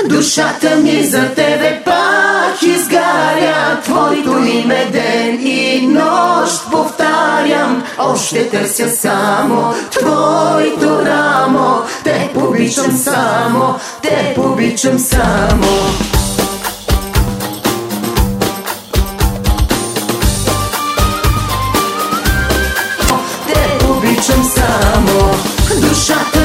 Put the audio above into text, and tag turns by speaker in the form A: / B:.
A: Душата ми за тебе пак изгаря, твоето име ден и нощ повтарям. Още търся само твоето рамо, те обичам само, те обичам само. Те обичам само. Душата